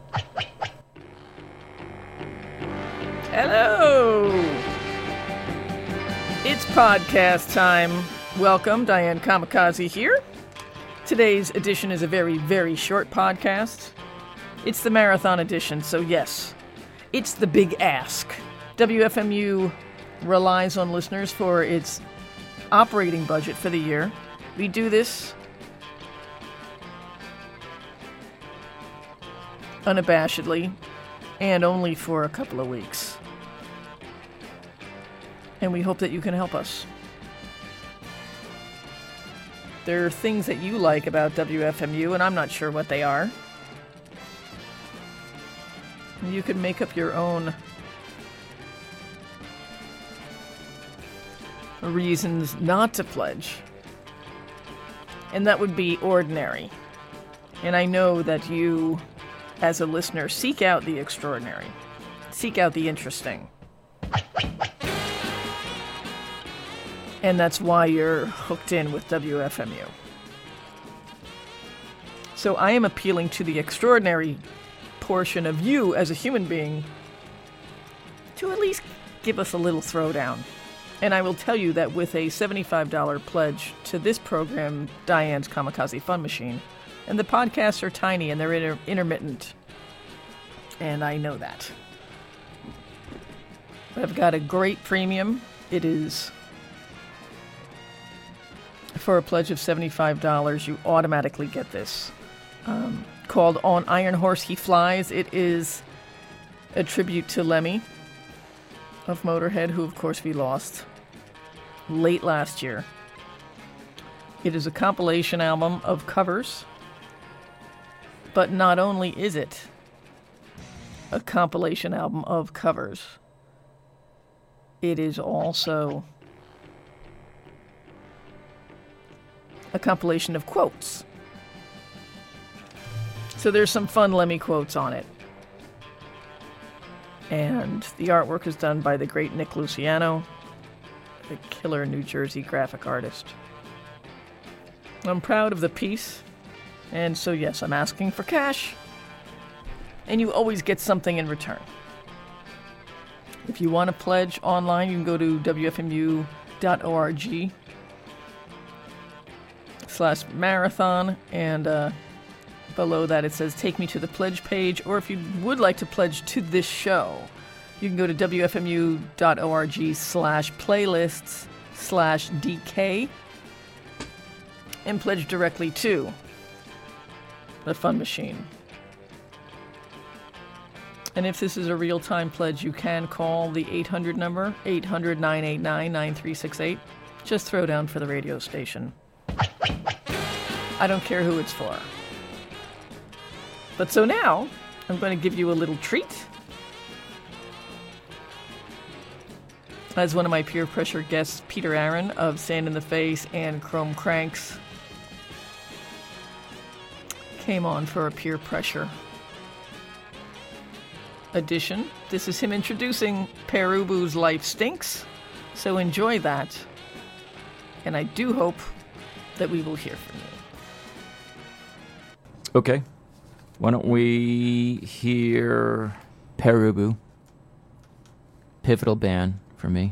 Hello! It's podcast time. Welcome, Diane Kamikaze here. Today's edition is a very, very short podcast. It's the marathon edition, so yes, it's the big ask. WFMU relies on listeners for its operating budget for the year. We do this unabashedly and only for a couple of weeks. And we hope that you can help us. There are things that you like about WFMU, and I'm not sure what they are. You can make up your own reasons not to pledge. And that would be ordinary. And I know that you, as a listener, seek out the extraordinary. Seek out the interesting. And that's why you're hooked in with WFMU. So I am appealing to the extraordinary portion of you as a human being to at least give us a little throwdown. And I will tell you that with a $75 pledge to this program, Diane's Kamikaze Fun Machine, and the podcasts are tiny and they're intermittent. And I know that. I've got a great premium. It is... For a pledge of $75, you automatically get this. Called On Iron Horse He Flies. It is a tribute to Lemmy of Motorhead, who of course we lost late last year. It is a compilation album of covers. But not only is it a compilation album of covers, it is also a compilation of quotes. So there's some fun Lemmy quotes on it. And the artwork is done by the great Nick Luciano, the killer New Jersey graphic artist. I'm proud of the piece, and so yes, I'm asking for cash. And you always get something in return. If you want to pledge online, you can go to wfmu.org/marathon, and below that it says take me to the pledge page. Or if you would like to pledge to this show, you can go to wfmu.org/playlists/DK and pledge directly to the Fun Machine. And if this is a real-time pledge, you can call the 800 number, 800-989-9368. Just throw down for the radio station. I don't care who it's for. But so now, I'm going to give you a little treat. As one of my peer pressure guests, Peter Aaron of Sand in the Face and Chrome Cranks, came on for a peer pressure edition. This is him introducing Pere Ubu's Life Stinks. So enjoy that. And I do hope that we will hear from you. Okay. Why don't we hear Pere Ubu? Pivotal band for me.